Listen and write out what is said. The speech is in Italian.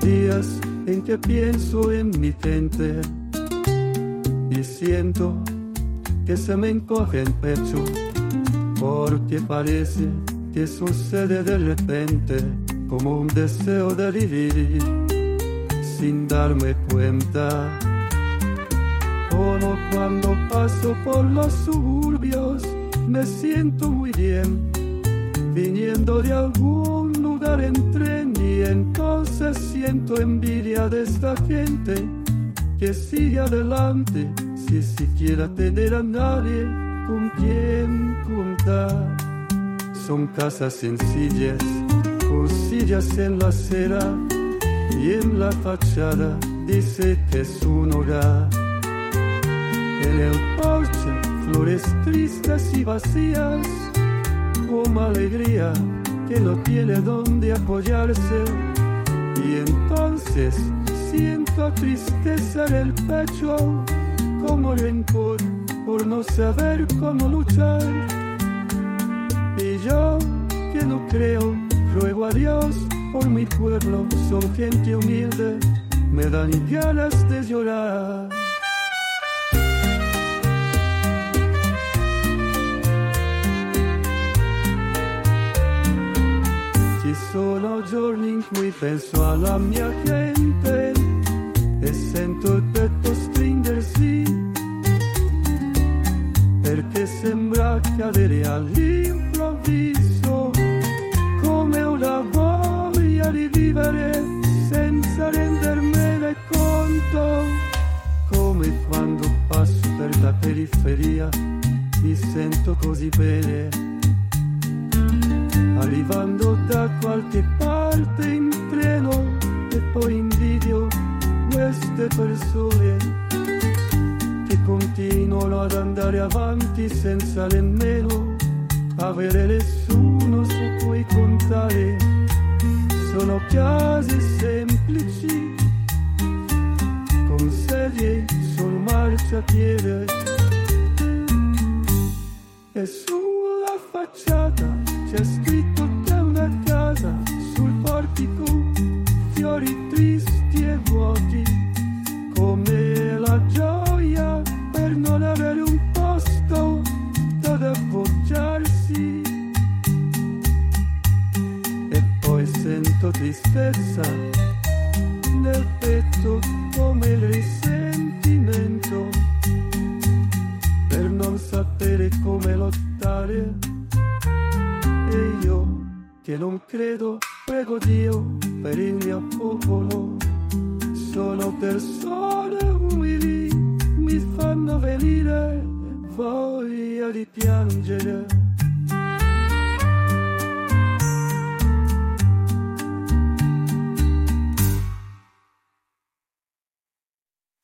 días en que pienso en mi gente y siento que se me encoge el pecho, porque parece que sucede de repente, como un deseo de vivir sin darme cuenta. Como cuando paso por los suburbios me siento muy bien, viniendo de algún lugar en tren, y entonces siento envidia de esta gente que sigue adelante sin siquiera tener a nadie con quien contar. Son casas sencillas con sillas en la acera, y en la fachada dice que es un hogar. En el porche flores tristes y vacías, como alegría que no tiene donde apoyarse, y entonces siento tristeza en el pecho, como rencor por no saber cómo luchar. Y yo, que no creo, ruego a Dios por mi pueblo, son gente humilde, me dan ganas de llorar. Sono giorni in cui penso alla mia gente e sento il petto stringersi, perché sembra cadere all'improvviso come una voglia di vivere senza rendermene conto, come quando passo per la periferia mi sento così bene, arrivando da qualche parte in treno, e poi invidio queste persone che continuano ad andare avanti senza nemmeno avere nessuno su cui contare. Sono case semplici con sedie sul marciapiede, e sulla facciata c'è scritto che è una casa, sul portico fiori tristi e vuoti, come la gioia per non avere un posto dove appoggiarsi. E poi sento tristezza nel petto, come il risentimento per non sapere come lottare. E io, che non credo, prego Dio per il mio popolo. Sono persone umili, mi fanno venire voglia di piangere.